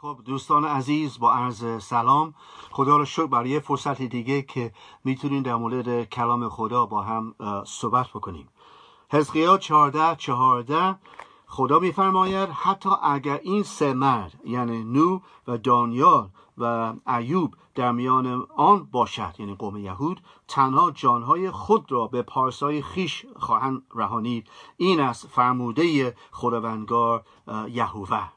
خب دوستان عزیز، با عرض سلام. خدا رو شکر برای فرصت دیگه که میتونیم در مورد کلام خدا با هم صحبت بکنیم. حزقیال 14:14 خدا میفرماید حتی اگر این سه مرد یعنی نوح و دانیال و ایوب در میان آن باشد، یعنی قوم یهود، تنها جانهای خود را به پارسای خیش خواهند رهانید. این است فرموده خداوندگار یهوه.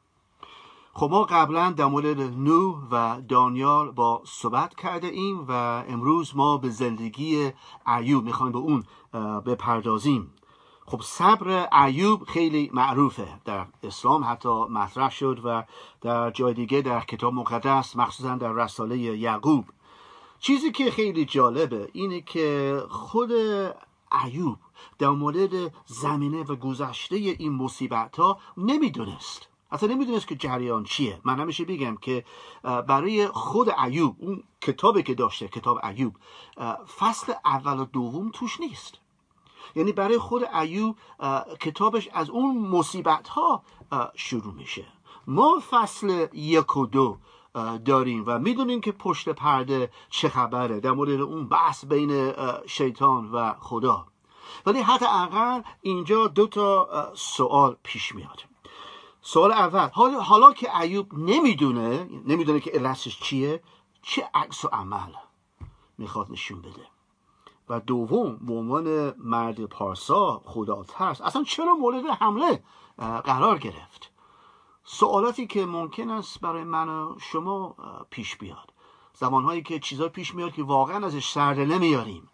خب ما قبلا در مورد نوح و دانیال با صحبت کرده ایم و امروز ما به زندگی ایوب میخوایم به اون بپردازیم. خب صبر ایوب خیلی معروفه در اسلام، حتی مطرح شد و در جای دیگه در کتاب مقدس، مخصوصا در رساله یعقوب. چیزی که خیلی جالبه اینه که خود ایوب در مورد زمینه و گذشته این مصیبت ها نمیدونست، اصلا نمیدونست که جریان چیه. من همیشه بگم که برای خود ایوب، اون کتابی که داشته، کتاب ایوب، فصل اول و دوم توش نیست. یعنی برای خود ایوب کتابش از اون مصیبت ها شروع میشه. ما فصل 1 و 2 داریم و میدونیم که پشت پرده چه خبره در مورد اون بحث بین شیطان و خدا. ولی حتی اقل اینجا 2 سوال پیش میاد. سوال اول، حالا که ایوب نمیدونه که علتش چیه، چه عکس و عمل میخواد نشون بده؟ و دوم، به عنوان مرد پارسا خدا ترس اصلا چرا مورد حمله قرار گرفت؟ سوالاتی که ممکن است برای من و شما پیش بیاد، زمانهایی که چیزا پیش میاد که واقعا ازش سرده نمیاریم.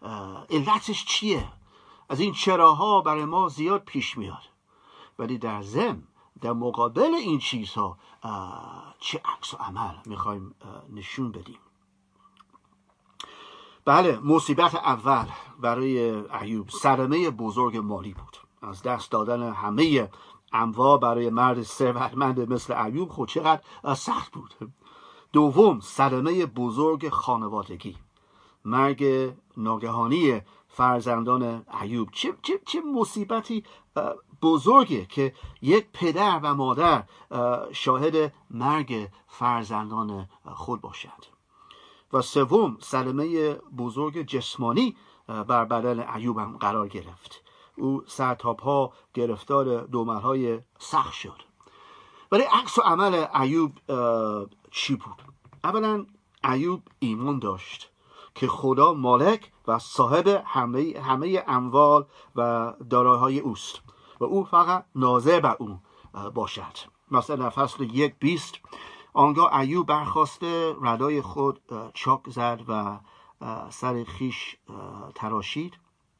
علتش چیه؟ از این چراها برای ما زیاد پیش میاد. ولی در ضمن در مقابل این چیزها چه عکس و عمل میخوایم نشون بدیم؟ بله، مصیبت اول برای ایوب صدمه بزرگ مالی بود. از دست دادن همه اموال برای مرد ثروتمند مثل ایوب خود چقدر سخت بود. دوم، صدمه بزرگ خانوادگی، مرگ ناگهانی فرزندان ایوب. چه مصیبتی بزرگه که یک پدر و مادر شاهد مرگ فرزندان خود باشد. و سوم، صدمه بزرگ جسمانی بر بدن ایوب هم قرار گرفت. او سر تا پا گرفتار دورمرهای سخت شد. ولی عکس و عمل ایوب چی بود؟ اولا ایوب ایمان داشت که خدا مالک و صاحب همه اموال و دارایی‌های اوست و او فقط ناظر بر اون باشد. مثلا در فصل 1:20 آنگاه ایوب برخاسته ردای خود چاک زد و سر خیش تراشید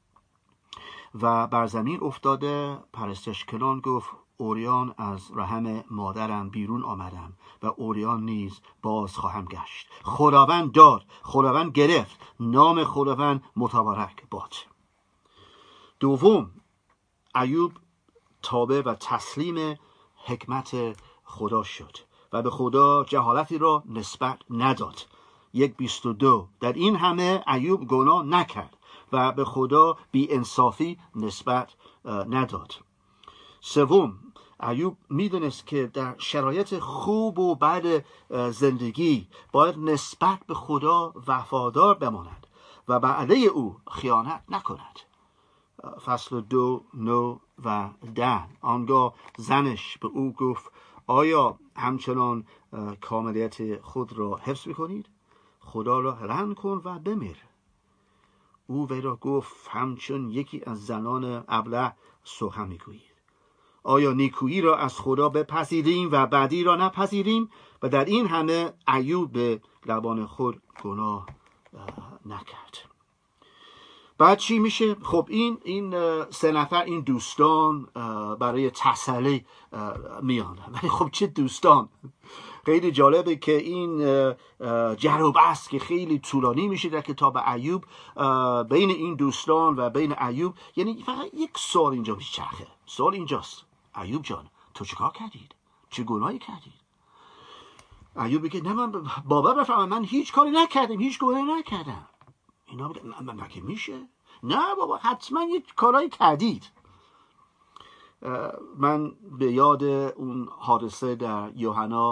و بر زمین افتاده پرستش کنان گفت اوریان از رحم مادرم بیرون آمدم و اوریان نیز باز خواهم گشت. خداوند داد، خداوند گرفت، نام خداوند متبارک باد. دوم، ایوب تابع و تسلیم حکمت خدا شد و به خدا جهالتی را نسبت نداد. 1:22 در این همه ایوب گناه نکرد و به خدا بی انصافی نسبت نداد. سوم، ایوب میدونست که در شرایط خوب و بد زندگی باید نسبت به خدا وفادار بماند و به علی او خیانت نکند. فصل 2 9 و 10 آنگاه زنش به او گفت آیا همچنان کاملیت خود را حفظ میکنید؟ خدا را رحم کن و بمیر. او وی را گفت همچون یکی از زنان ابله سخن میگویید. آیا نیکویی را از خدا بپذیریم و بدی را نپذیریم؟ و در این همه ایوب به لبان خود گناه نکرد. بعد چی میشه؟ خب این 3 نفر، این دوستان برای تسلی میان. ولی خب چه دوستان! خیلی جالبه که این جر و بحث که خیلی طولانی میشه در کتاب ایوب بین این دوستان و بین ایوب، یعنی فقط یک سوال اینجا میچرخه. سوال اینجاست: ایوب جان، تو چه کار کردید؟ چه گناهی کردید؟ ایوب بگه نه، من بابا بفرمایید من هیچ کاری نکردم، هیچ گناهی نکردم. اینا بگه مگه میشه؟ نه بابا، حتما یک کارایی کردید. من به یاد اون حادثه در یوحنا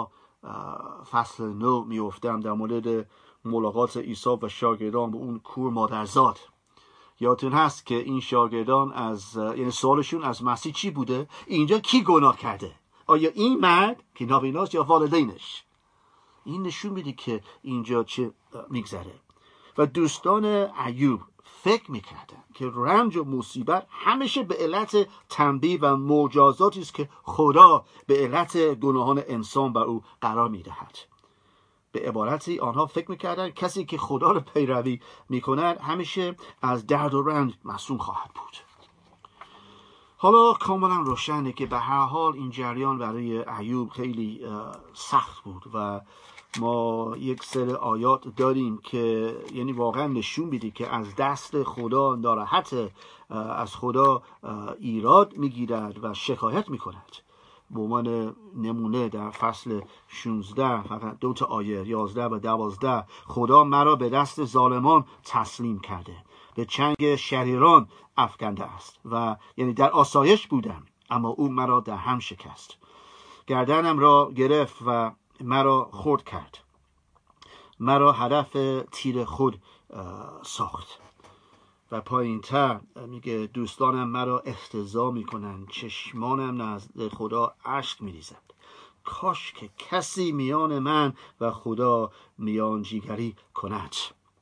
فصل 9 میافتم در مورد ملاقات عیسی و شاگردان به اون کور مادرزاد. یادتون هست که این شاگردان یعنی سوالشون از مسیح چی بوده؟ اینجا کی گناه کرده؟ آیا این مرد که نابیناست یا والدینش؟ این نشون میده که اینجا چه میگذره. و دوستان ایوب فکر میکردن که رنج و مصیبت همیشه به علت تنبیه و مجازاتی است که خدا به علت گناهان انسان بر او قرار میدهد. به عبارتی آنها فکر میکردن کسی که خدا را پیروی میکند همیشه از درد و رنج معصوم خواهد بود. حالا کاملا روشنه که به هر حال این جریان برای ایوب خیلی سخت بود و ما یک سری آیات داریم که یعنی واقعا نشون میده که از دست خدا ناراحت، از خدا ایراد میگیرد و شکایت میکند. به عنوان نمونه در فصل 16 فقط 2 آیه 11 و 12 خدا مرا به دست ظالمان تسلیم کرده، به چنگ شریران افکنده است و یعنی در آسایش بودم اما او مرا در هم شکست. گردنم را گرفت و مرا خرد کرد، مرا هدف تیر خود ساخت. و پایین تر میگه دوستانم مرا احتضا میکنند، چشمانم نزد خدا اشک میریزد. کاش که کسی میان من و خدا میانجیگری کند.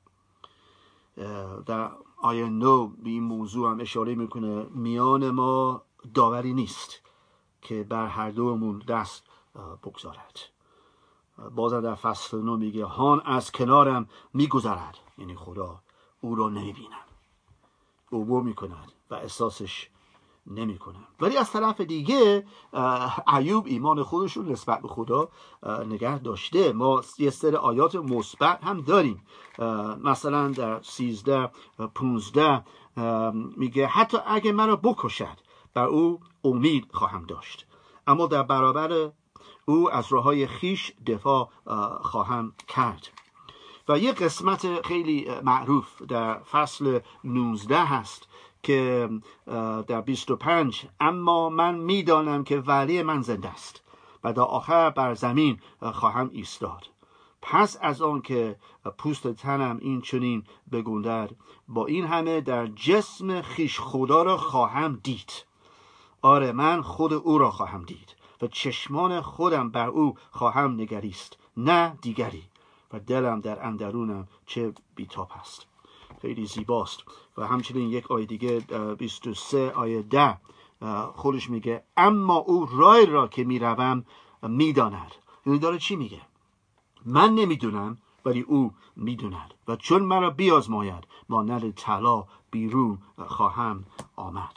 در آیه 9 به این موضوع هم اشاره میکنه میان ما داوری نیست که بر هر دومون دست بگذارد. باز در فصل 9 میگه هان از کنارم میگذرد، یعنی خدا او را نمیبینم، عبور میکند و احساسش نمیکنم. ولی از طرف دیگه ایوب ایمان خودش رو نسبت به خدا نگه داشته. ما یه سری آیات مثبت هم داریم، مثلا در 13 15 میگه حتی اگه مرا بکشد بر او امید خواهم داشت، اما در برابر او از راههای خیش دفاع خواهم کرد. و یک قسمت خیلی معروف در فصل 19 هست که در 25 اما من میدانم که ولی من زنده است و در آخر بر زمین خواهم ایستاد. پس از آن که پوست تنم این چنین بگندد، با این همه در جسم خیش خدا را خواهم دید. آره من خود او را خواهم دید و چشمان خودم بر او خواهم نگریست، نه دیگری. و دلم در اندرونم چه بیتاب است. خیلی زیباست. و همچنین یک آیه دیگه 23 آیه 10 خودش میگه اما او راه را که میروم میداند. یعنی داره چی میگه؟ من نمیدونم ولی او میدوند و چون مرا بیازماید مانند طلا بیرون خواهم آمد.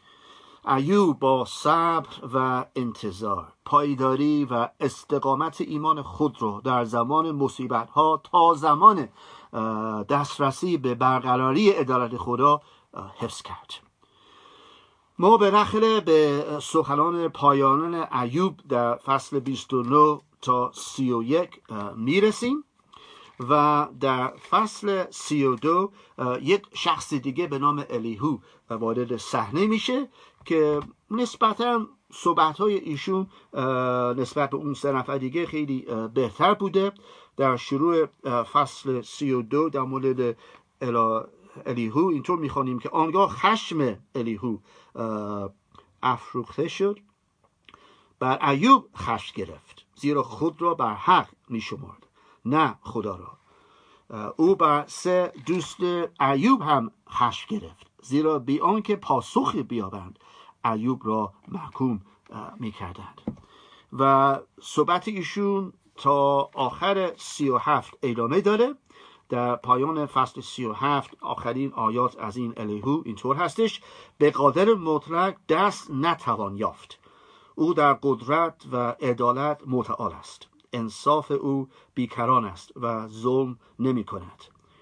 ایوب با صبر و انتظار، پایداری و استقامت ایمان خود رو در زمان مصیبت ها تا زمان دسترسی به برقراری عدالت خدا حفظ کرد. ما بالاخره به سخنان پایانان ایوب در فصل 29 تا 31 میرسیم و در فصل 32 یک شخص دیگه به نام الیهو وارد صحنه میشه که نسبتاً صحبت‌های ایشون نسبت به اون 3 نفر دیگه خیلی بهتر بوده. در شروع فصل 32 در مورد الیهو اینطور میخوانیم که آنگاه خشم الیهو افروخته شد، بر ایوب خشم گرفت، زیرا خود را بر حق میشمرد نه خدا را. او بر 3 دوست ایوب هم خشم گرفت، زیرا بی آنکه پاسخی بیابند ایوب را محکوم میکردند. و صحبت ایشون تا آخر 37 ادامه داره. در پایان فصل 37 آخرین آیات از این الیهو اینطور هستش: به قادر مطلق دست نتوان یافت، او در قدرت و عدالت متعال است، انصاف او بیکران است و ظلم نمی کند.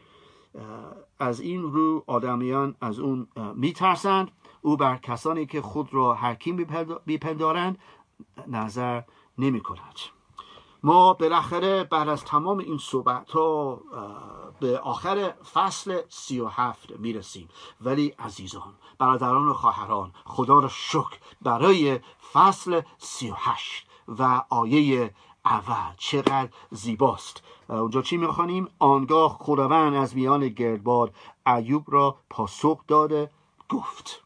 از این رو آدمیان از اون میترسند. او بر کسانی که خود را حکیم بیپندارند نظر نمی کند. ما بالاخره بعد از تمام این صحبت ها به آخر فصل 37 میرسیم. ولی عزیزان، برادران و خواهران، خدا را شکر برای فصل 38 و آیه اول چقدر زیباست. اونجا چی میخوانیم؟ آنگاه خداوند از میان گردباد ایوب را پاسخ داده گفت.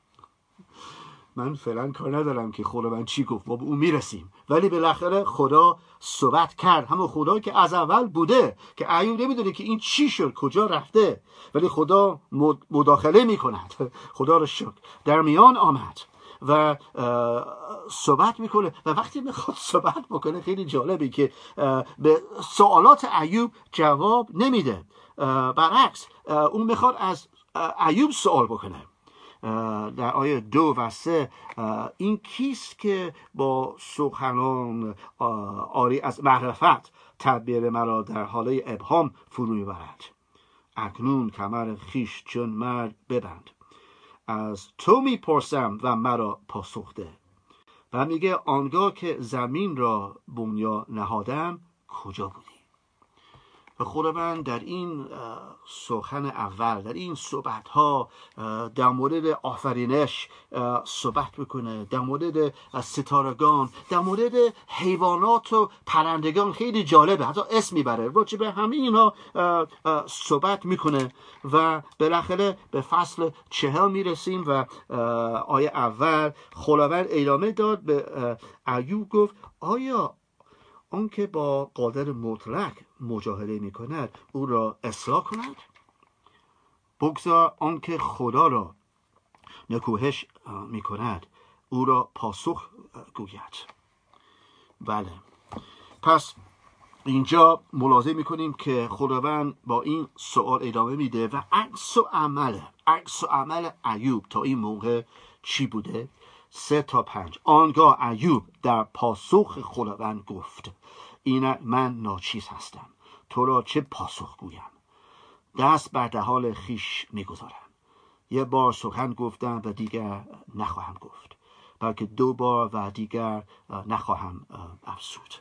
من فعلا کار ندارم که خداوند چی گفت، ما به اون میرسیم، ولی بالاخره خدا صحبت کرد. همون خدا که از اول بوده، که ایوب نمیدونه که این چی شد، کجا رفته، ولی خدا مداخله میکند. خدا رو شکر در میان آمد و صحبت میکنه. و وقتی میخواد صحبت بکنه خیلی جالبی که به سوالات ایوب جواب نمیده، برعکس اون میخواد از ایوب سوال بکنه. در آیه 2 و 3 این کیست که با سخنان آری از معرفت تدبیر مرا در حاله ابهام فرو میبرد؟ اکنون کمر خیش چون مرد ببند، از تو میپرسم و مرا پاسخ ده. و میگه آنگاه که زمین را بنیان نهادم کجا بودی؟ و خداوند در این سخن اول، در این صحبت ها در مورد آفرینش صحبت میکنه، در مورد ستارگان، در مورد حیوانات و پرندگان. خیلی جالبه، حتی اسم میبره، راجع به همه اینا صحبت میکنه. و بالاخره به فصل 40 میرسیم و آیه اول خداوند ادامه داد به ایوب، گفت آیا آن که با قادر مطلق مجاهده می کند او را اصلاح کند؟ بگذار آن که خدا را نکوهش می کند او را پاسخ گوید. بله، پس اینجا ملاحظه می کنیم که خداوند با این سوال ادامه میده و عکس عمل ایوب تا این موقع چی بوده؟ 3 تا 5. آنگاه ایوب در پاسخ خداوند گفت اینک من ناچیز هستم، تو را چه پاسخ گویم؟ دست بر دهان خیش میگذارم. 1 بار سخن گفتم و دیگر نخواهم گفت، بلکه 2 بار و دیگر نخواهم افزود.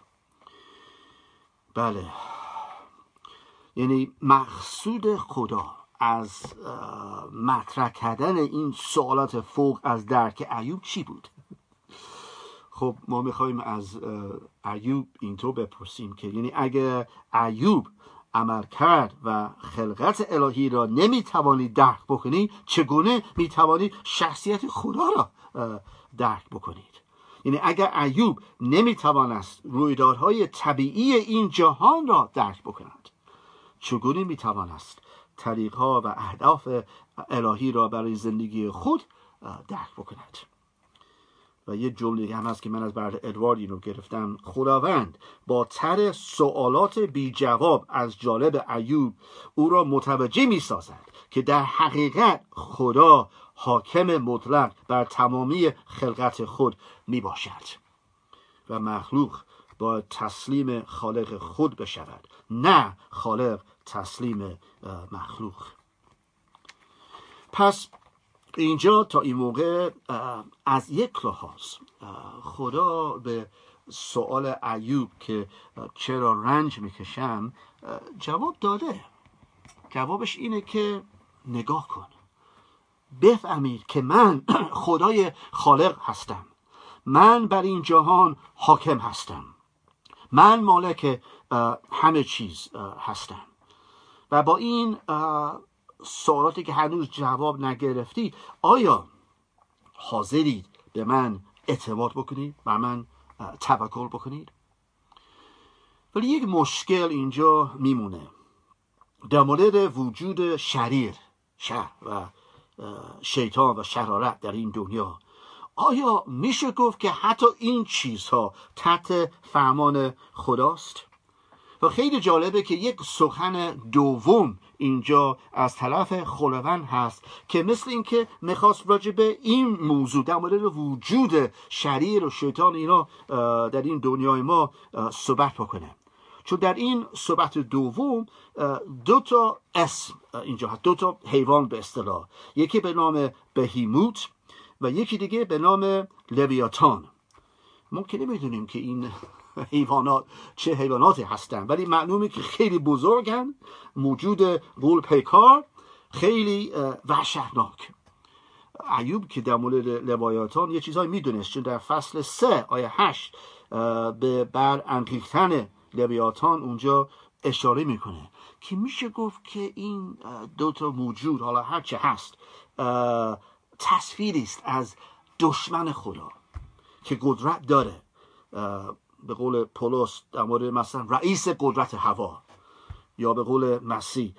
بله، یعنی مقصود خدا از مطرح کردن این سوالات فوق از درک ایوب چی بود؟ خب ما میخوایم از ایوب اینطور بپرسیم که یعنی اگر ایوب عمل کرد و خلقت الهی را نمیتوانی درک بکنی، چگونه میتوانی شخصیت خدا را درک بکنید؟ یعنی اگر ایوب نمیتوانست رویدادهای طبیعی این جهان را درک بکند، چگونه میتوانست طریقها و اهداف الهی را برای زندگی خود درک بکند؟ و یه جمله هم هست که من از برد ادوارد اینو گرفتم: خداوند با طرح سوالات بی جواب از جانب ایوب او را متوجه می سازد که در حقیقت خدا حاکم مطلق بر تمامی خلقت خود می باشد و مخلوق با تسلیم خالق خود بشود، نه خالق تسلیم مخلوق. پس اینجا تا این موقع از یک لحاظ خدا به سوال ایوب که چرا رنج میکشم جواب داده. جوابش اینه که نگاه کن، بفهمید که من خدای خالق هستم، من بر این جهان حاکم هستم، من مالک همه چیز هستم. و با این سوالاتی که هنوز جواب نگرفتی، آیا حاضرید به من اعتماد بکنید، بر من توکل بکنید؟ ولی یک مشکل اینجا میمونه در مورد وجود شر و شیطان و شرارت در این دنیا. آیا میشه گفت که حتی این چیزها تحت فرمان خداست؟ و خیلی جالبه که یک سخن دوم اینجا از طرف خداوند هست که مثل این که میخواست راجع به این موضوع در مورد وجود شریر و شیطان اینا در این دنیای ما صحبت بکنه. چون در این صحبت دوم 2 تا اسم اینجا هست، 2 تا حیوان به اصطلاح، یکی به نام بهیموت و یکی دیگه به نام لویاتان. ما که نمیدونیم که این حیوانات چه حیواناتی هستن، ولی معلومه که خیلی بزرگن، موجود غول پیکار، خیلی وحشتناک. ایوب که در مورد لویاتان یه چیزایی میدونست، چون در فصل 3 آیه 8 به برانگیختن لویاتان اونجا اشاره میکنه که میشه گفت که این دوتا موجود، حالا هر چه هست، تصویری است از دشمن خدا که قدرت داره، به قول پولس در مورد مثلا رئیس قدرت هوا، یا به قول مسیح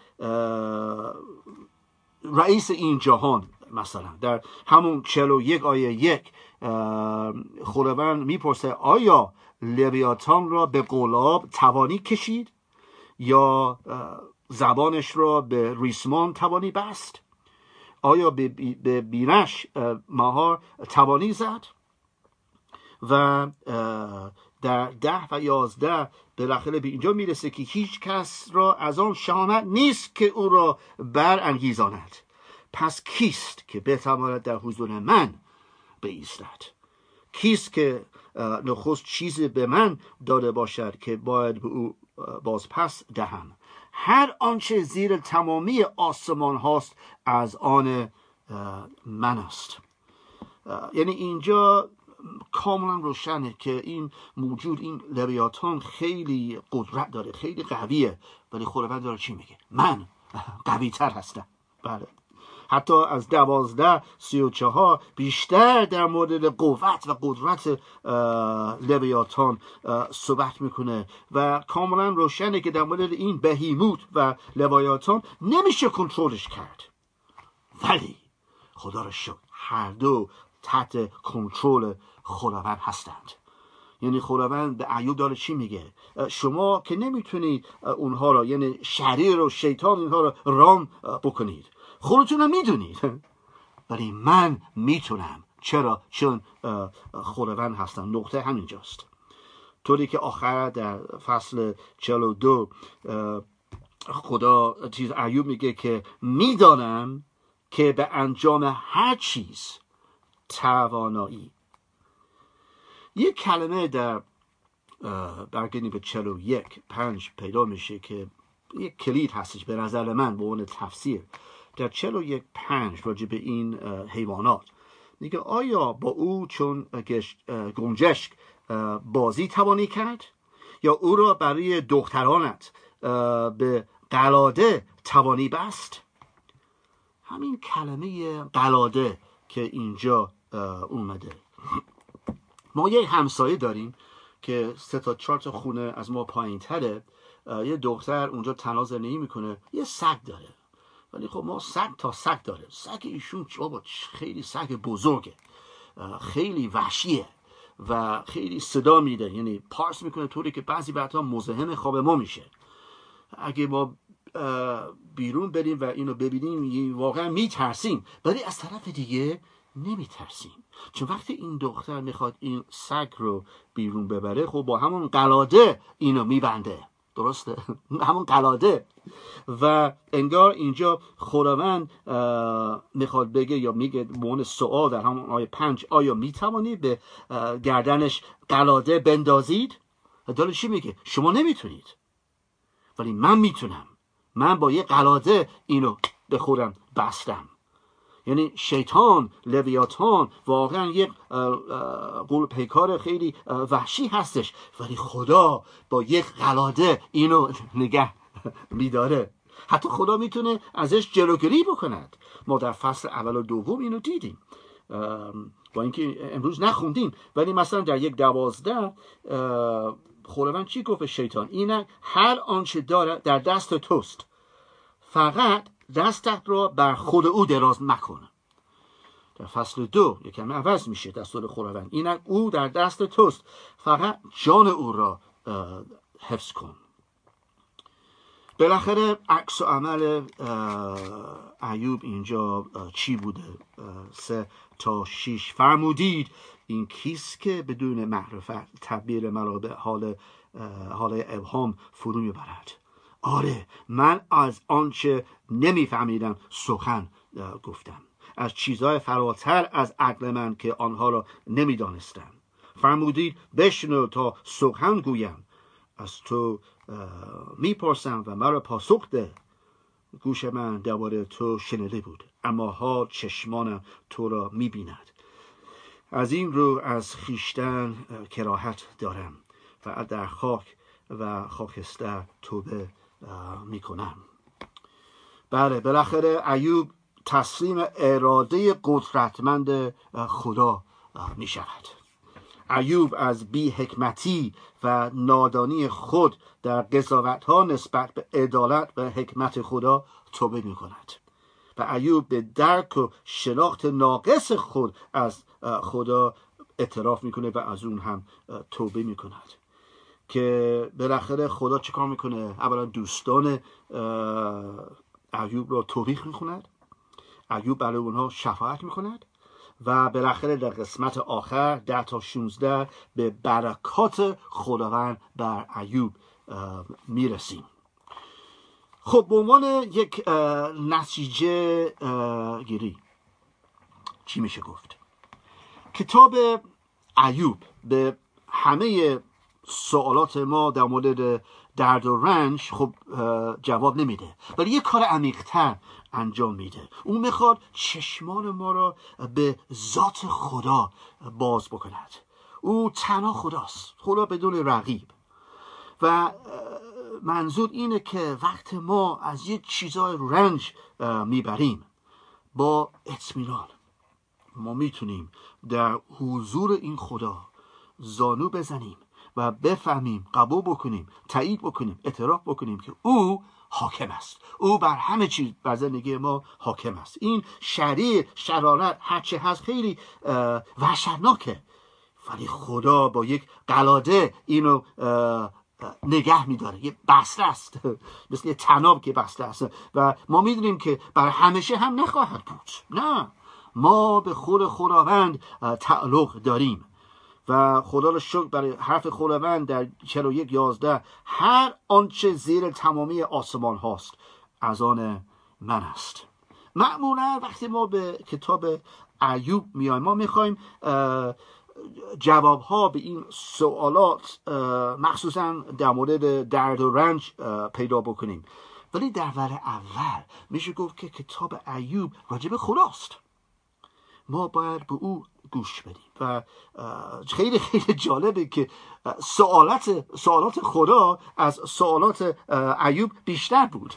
رئیس این جهان. مثلا در همون 41 آیه 1 خداوند میپرسه آیا لویاتان را به قلاب توانی کشید یا زبانش را به ریسمان توانی بست؟ آیا به بینش مهار توانی زد؟ و در 10 و 11 بالاخره به اینجا میرسه که هیچ کس را از آن شهامت نیست که او را برانگیزاند. پس کیست که بتواند در حضور من بایستد؟ کیست که نخست چیزی به من داده باشد که باید به او باز پس دهم؟ هر آنچه زیر تمامی آسمان هاست از آن من است. یعنی اینجا کاملا روشنه که این موجود، این لویاتان خیلی قدرت داره، خیلی قویه، ولی خداوند داره چی میگه؟ من قوی تر هستم. بله، حتی از 12:34 بیشتر در مورد قوت و قدرت لویاتان صحبت میکنه و کاملا روشنه که در مورد این بهیموت و لویاتان نمیشه کنترلش کرد، ولی خدا را شکر هر دو تحت کنترل خداوند هستند. یعنی خداوند به ایوب داره چی میگه؟ شما که نمیتونید اونها را، یعنی شریر و شیطان اینها را رام بکنید، خودتون میدونید، ولی من میتونم. چرا؟ چون خداوند هستم. نقطه همینجاست. طوری که آخر در فصل 42 خدا ایوب میگه که میدانم که به انجام هر چیز توانایی. یک کلمه در برگردیم به 41:5 پیدا میشه که یک کلید هستش به نظر من به عنوان تفسیر. در 41:5 راجع به این حیوانات میگه آیا با او چون گنجشک بازی توانی کرد یا او را برای دخترانت به قلاده توانی بست؟ همین کلمه قلاده که اینجا اومده. ما یک همسایه داریم که 3-4 خونه از ما پایین تره. یه دختر اونجا تنها زندگی میکنه، یه سگ داره. ولی خب ما سگ تا سگ داره. سگ ایشون خیلی سگ بزرگه، خیلی وحشیه و خیلی صدا میده، یعنی پارس میکنه طوری که بعضی وقتا مزاحم خواب ما میشه. اگه ما بیرون بریم و اینو ببینیم واقعا میترسیم، ولی از طرف دیگه نمیترسیم، چون وقتی این دختر میخواد این سگ رو بیرون ببره، خب با همون قلاده اینو میبنده. درسته؟ همون قلاده. و انگار اینجا خداوند میخواد بگه یا میگه مون سوال در همون آیه 5 آیا میتوانی به گردنش قلاده بندازید؟ داره چی میگه؟ شما نمیتونید، ولی من میتونم. من با یه قلاده اینو به خودم بستم. یعنی شیطان، لویاتان واقعا یک قول پیکار خیلی وحشی هستش، ولی خدا با یک قلاده اینو نگه میداره. حتی خدا میتونه ازش جلوگیری بکند. ما در فصل اول و دوم اینو دیدیم، با اینکه امروز نخوندیم، ولی مثلا در 1:12 خداوند چی گفت به شیطان؟ اینک هر آنچه داره در دست توست، فقط دستت را بر خود او دراز مکن. در فصل 2 یکم عوض میشه دستور خداوند، اینک او در دست توست، فقط جان او را حفظ کن. بالاخره عکس و عمل ایوب اینجا چی بوده؟ 3-6 فرمودید این کیست که بدون معرفت تبدیل مرا به حال ابهام فرو میبرد؟ آره، من از آنچه نمیفهمیدم سخن گفتم، از چیزهای فراتر از عقل من که آنها را نمیدانستم. فرمودید بشنو تا سخن گویم، از تو میپرسم و مرا پاسخ ده. گوش من درباره تو شنیده بود، اما حال چشمانم تو را میبیند. از این رو از خیشتن کراهت دارم و در خاک و خاکستر توبه میکنم. بله، بالاخره ایوب تسلیم اراده قدرتمند خدا می شود. ایوب از بی حکمتی و نادانی خود در قضاوت ها نسبت به عدالت و حکمت خدا توبه می کند و ایوب به درک و شناخت ناقص خود از خدا اعتراف میکنه و از اون هم توبه میکند. که بالاخره خدا چه کار میکنه؟ اولا دوستان ایوب را توبیخ میکند، ایوب برای اونها شفاعت میکند و بالاخره در قسمت آخر 10 تا 16 به برکات خداوند بر ایوب میرسیم. خب به عنوان یک نتیجه گیری چی میشه گفت؟ کتاب ایوب به همه سوالات ما در مورد درد و رنج خب جواب نمیده، ولی یه کار عمیق‌تر انجام میده. اون میخواد چشمان ما را به ذات خدا باز بکند. او تنها خداست، خدا بدون رقیب. و منظور اینه که وقت ما از یک چیزای رنج میبریم، با اطمینان ما میتونیم در حضور این خدا زانو بزنیم و بفهمیم، قبول بکنیم، تایید بکنیم، اعتراف بکنیم که او حاکم است. او بر همه چیز بر زندگی ما حاکم است. این شرارت هرچه هست خیلی وحشتناکه، ولی خدا با یک قلاده اینو نگه میداره. یه بسته است، مثل یه طناب که بسته است و ما میدونیم که برای همیشه هم نخواهد بود. نه، ما به خود خداوند تعلق داریم و خدا را شکر برای حرف خداوند در 41:11 هر آنچه زیر تمامی آسمان هاست از آن من است. معمولا وقتی ما به کتاب ایوب میایم ما میخوایم جواب ها به این سوالات مخصوصا در مورد درد و رنج پیدا بکنیم، ولی در ور اول میشه گفت که کتاب ایوب راجع به خداست. ما باید به او گوش بدیم و خیلی خیلی جالبه که سوالات خدا از سوالات ایوب بیشتر بود.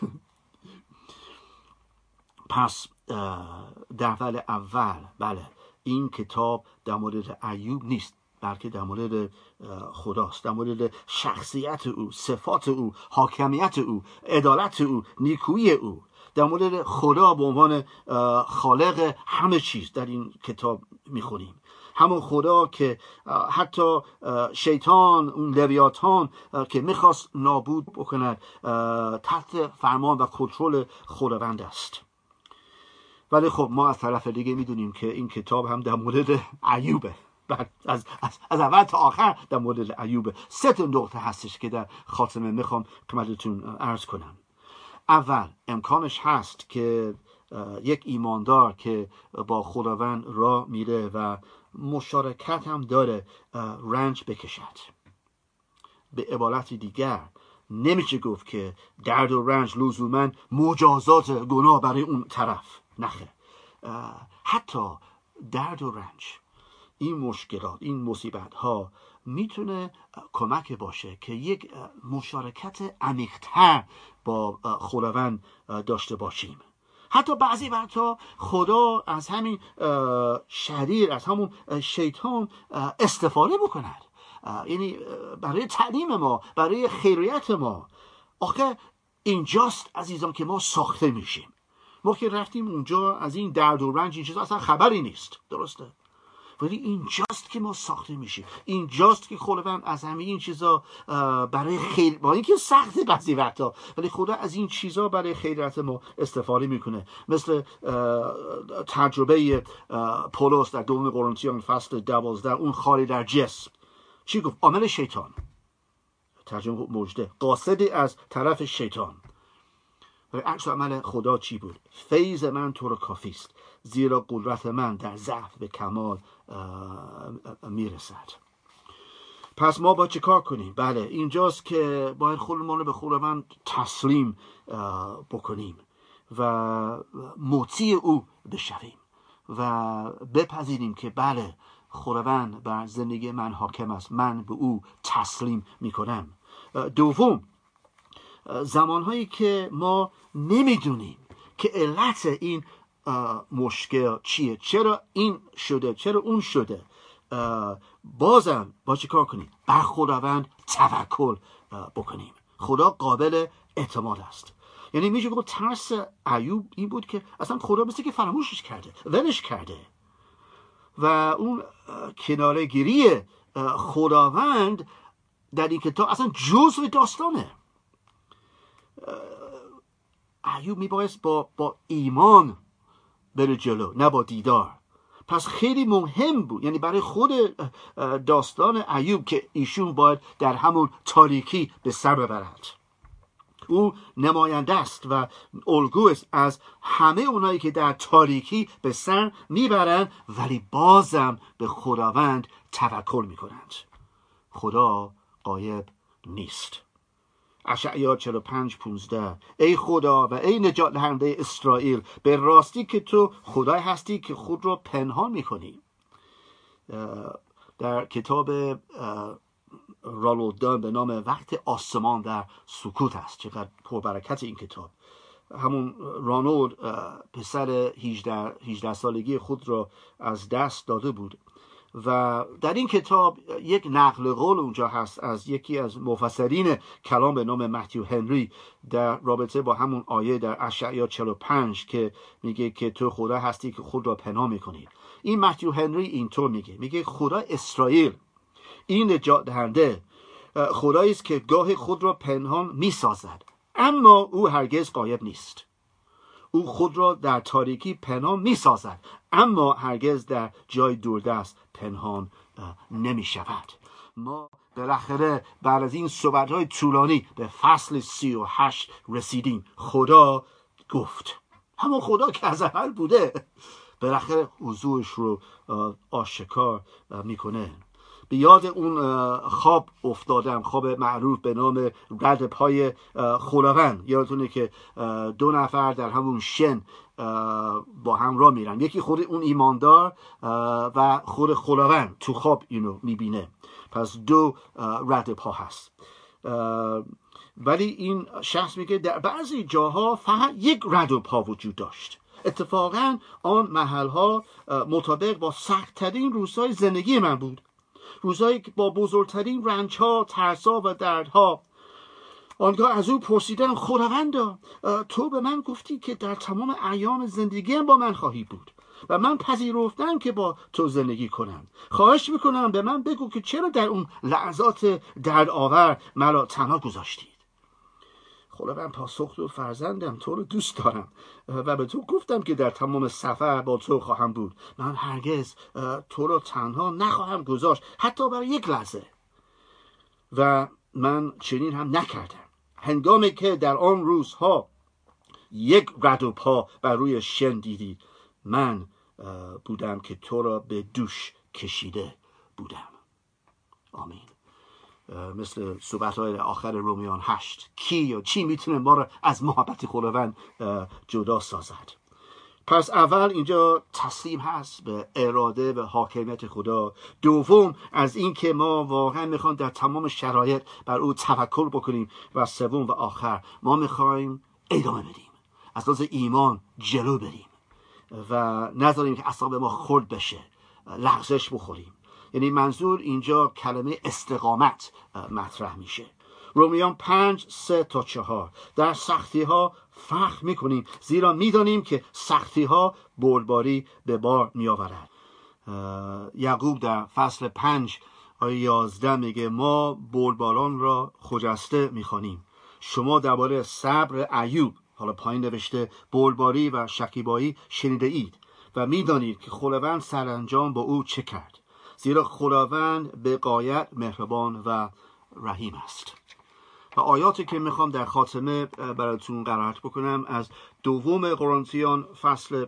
پس در ور اول بله، این کتاب در مورد ایوب نیست، بلکه در مورد خداست، در مورد شخصیت او، صفات او، حاکمیت او، عدالت او، نیکویی او، در مورد خدا به عنوان خالق همه چیز در این کتاب میخونیم. همون خدا که حتی شیطان، اون لویاتان که میخواست نابود بکند، تحت فرمان و کنترل خداوند است. ولی خب ما از طرف دیگه میدونیم که این کتاب هم در مورد ایوبه. از اول تا آخر در مورد ایوبه. 3 نقطه هستش که در خاتمه میخوام خدمتتون عرض کنم. اول، امکانش هست که یک ایماندار که با خداوند راه میره و مشارکت هم داره رنج بکشد. به عبارت دیگر نمیشه گفت که درد و رنج لزوما مجازات گناه برای اون طرف. نخیر، حتی درد و رنج، این مشکلات، این مصیبت ها میتونه کمک باشه که یک مشارکت عمیق‌تر با خداوند داشته باشیم. حتی بعضی وقتا خدا از همین شریر، از همون شیطان استفاده بکند، یعنی برای تعلیم ما، برای خیریت ما. آخه اینجاست عزیزان که ما ساخته میشیم. ما که رفتیم اونجا از این درد و رنج این چیزا اصلا خبری نیست، درسته؟ ولی اینجاست که ما ساخته میشیم. اینجاست که خداوند از همه این چیزا برای خیر، با اینکه سخته بعضی وقتا، ولی خدا از این چیزا برای خیریت ما استفاده میکنه. مثل تجربه پولس در 2 قرنتیان فصل 12، اون خاری در جسم. چی گفت؟ عامل شیطان، ترجمه مجده، قاصدی از طرف شیطان. ولی عکس عمل خدا چی بود؟ فیض من تو رو کافیست، زیرا قدرت من در ضعف به کمال میرسد. پس ما باید چه کار کنیم؟ بله، اینجاست که باید خودمون رو به خداوند تسلیم بکنیم و مطیع او بشویم و بپذیریم که بله، خداوند بر زندگی من حاکم است، من به او تسلیم میکنم. دوم، زمانهایی که ما نمیدونیم که علت این مشکل چیه، چرا این شده، چرا اون شده، بازم با چه کار کنیم؟ بر خداوند توکل بکنیم. خدا قابل اعتماد است. یعنی میشه گفت ترس ایوب این بود که اصلا خدا مثل که فراموشش کرده، ولش کرده، و اون کناره گیری خداوند در این کتاب اصلا جزء داستانه. ایوب میبایست با ایمان بره جلو، نه با دیدار. پس خیلی مهم بود، یعنی برای خود داستان ایوب، که ایشون باید در همون تاریکی به سر ببرد. او نماینده است و الگو است از همه اونایی که در تاریکی به سر میبرند ولی بازم به خداوند توکل میکنند. خدا غایب نیست. اشعیا 45:15 ای خدا و ای نجات دهنده اسرائیل، به راستی که تو خدای هستی که خود را پنهان میکنی. در کتاب رالود دان به نام وقت آسمان در سکوت است. چقدر پربرکت این کتاب. همون رانولد پسر 18 سالگی خود را از دست داده بود و در این کتاب یک نقل قول اونجا هست از یکی از مفسرین کلام به نام متیو هنری در رابطه با همون آیه در اشعیا 45 که میگه که تو خدا هستی که خود را پنهان میکنی. این متیو هنری اینطور میگه خدا اسرائیل، این نجات دهنده، خدایی است که گاه خود را پنهان میسازد اما او هرگز غایب نیست. او خود را در تاریکی پنهان میسازد اما هرگز در جای دوردست پنهان نمی شود. ما بالاخره بعد از این صحبت‌های طولانی به فصل 38 رسیدیم. خدا گفت، همون خدا که از اول بوده بالاخره حضورش رو آشکار میکنه. به یاد اون خواب افتادم، خواب معروف به نام رد پای خداوند. یادتونه که 2 نفر در همون شن با هم راه میرن، یکی خود اون ایماندار و خود خداوند تو خواب اینو میبینه. پس 2 رد پا هست. ولی این شخص میگه در بعضی جاها فقط یک رد پا وجود داشت. اتفاقا آن محلها مطابق با سخت‌ترین روزهای زندگی من بود، روزایی که با بزرگترین رنج‌ها، ترس‌ها و دردها. آنگاه از او پرسیدم خداوندا، تو به من گفتی که در تمام ایام زندگیم با من خواهی بود و من پذیرفتم که با تو زندگی کنم. خواهش میکنم به من بگو که چرا در اون لحظات دردآور مرا تنها گذاشتید. خداوند پاسخ داد فرزندم، تو رو دوست دارم و به تو گفتم که در تمام سفر با تو خواهم بود. من هرگز تو رو تنها نخواهم گذاشت، حتی برای یک لحظه. و من چنین هم نکردم. هنگامی که در آن روزها یک رد و پا بر روی شن دیدی، من بودم که تو را به دوش کشیده بودم. آمین. مثل صحبت‌های آخر رومیان 8، کی یا چی میتونه ما را از محبت خداوند جدا سازد؟ پس اول اینجا تسلیم هست به اراده و حاکمیت خدا. دوم از این که ما واقعا میخوایم در تمام شرایط بر او توکل بکنیم. و سوم و آخر ما میخوایم ادامه بدیم، از لحاظ ایمان جلو بریم و نذاریم که اعصاب ما خرد بشه، لغزش بخوریم. یعنی منظور اینجا کلمه استقامت مطرح میشه. رومیان 5:3-4 در سختی ها فخر میکنیم زیرا میدانیم که سختی ها بردباری به بار میآورد. یعقوب در فصل 5 آیه 11 میگه ما بردباران را خجسته میخوانیم. شما درباره صبر ایوب، حالا پایین نوشته بردباری و شکیبایی، شنیده اید و میدانید که خداوند سرانجام با او چه کرد، زیرا خداوند به غایت مهربان و رحیم است. و آیاتی که میخوام در خاتمه براتون قرائت بکنم از دوم قرنتیان فصل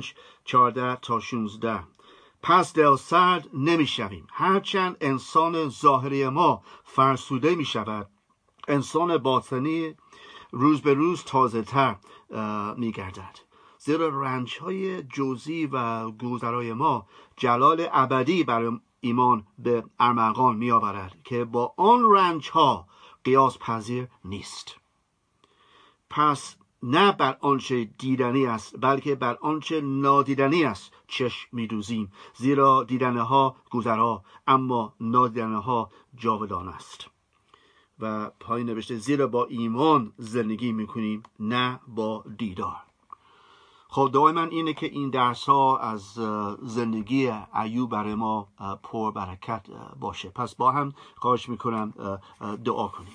5:14-16. پس دل سرد نمیشویم، هرچند انسان ظاهری ما فرسوده میشود، انسان باطنی روز به روز تازه تر میگردد. زیرا رنج‌های جزئی و گذرای ما جلال ابدی برای ایمان به ارمغان می آورد که با آن رنج‌ها قیاس پذیر نیست. پس نه بر آنچه دیدنی است بلکه بر آنچه نادیدنی است چشم می‌دوزیم، زیرا دیدنه ها گذرا اما نادیدنه ها جاودان است. و پایین نوشته زیرا با ایمان زندگی میکنیم نه با دیدار. خب دائما اینه که این درس ها از زندگی ایوب برای ما پر برکت باشه. پس با هم خواهش میکنم دعا کنیم.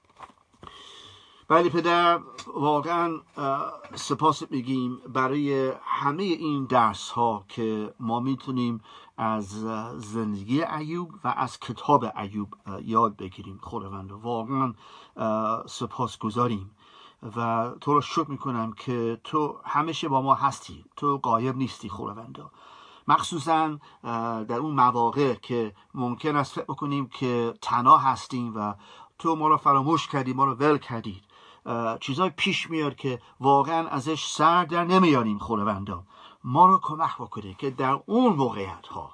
بله پدر، واقعا سپاس میگیم برای همه این درس ها که ما میتونیم از زندگی ایوب و از کتاب ایوب یاد بگیریم. خداوند واقعا سپاس گذاریم و تو رو شکر میکنم که تو همیشه با ما هستی، تو غایب نیستی خداوند. مخصوصا در اون مواقع که ممکن است فکر بکنیم که تنها هستیم و تو ما رو فراموش کردی، ما رو ول کردید، چیزای پیش میاد که واقعا ازش سر در نمیاریم. خداوندا ما رو کمک بکنه که در اون موقعیت ها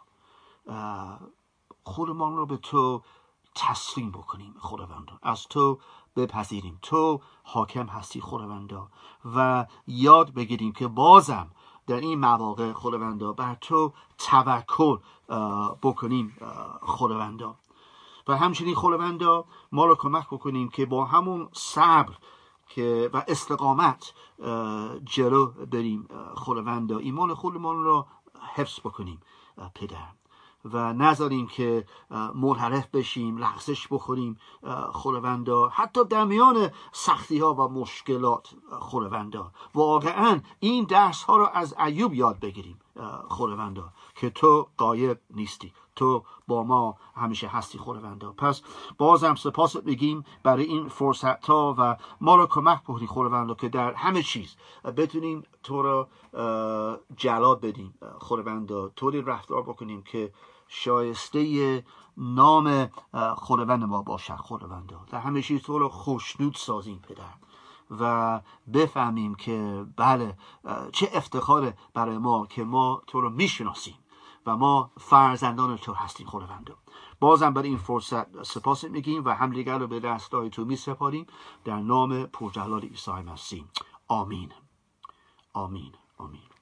خودمان رو به تو تسلیم بکنیم خداوندا، از تو بپذیریم تو حاکم هستی خداوندا و یاد بگیریم که بازم در این مواقع خداوندا بر تو توکل بکنیم خداوندا. و همچنین خداوندا ما رو کمک بکنیم که با همون صبر که و استقامت جلو بریم خداوندا، ایمان خودمون رو حفظ بکنیم پدر و نذاریم که منحرف بشیم، لغزش بخوریم خداوندا، حتی در میان سختی ها و مشکلات خداوندا. واقعا این درس ها رو از ایوب یاد بگیریم خداوندا که تو غایب نیستی، تو با ما همیشه هستی خداوندا. پس بازم سپاس میگیم برای این فرصت ها و ما رو کمک بکنی خداوندا که در همه چیز بتونیم تو رو جلال بدیم خداوندا، طوری رفتار بکنیم که شایسته نام خداوند ما باشد خداوندا. در همه چیز تو رو خوشنود سازیم پدر و بفهمیم که بله چه افتخاره برای ما که ما تو رو میشناسیم و ما فرزندان تو هستیم خداوندا. بازم برای این فرصت سپاس میگیم و همدیگر رو به دستای تو میسپاریم در نام پرجلال عیسی مسیح. آمین آمین آمین.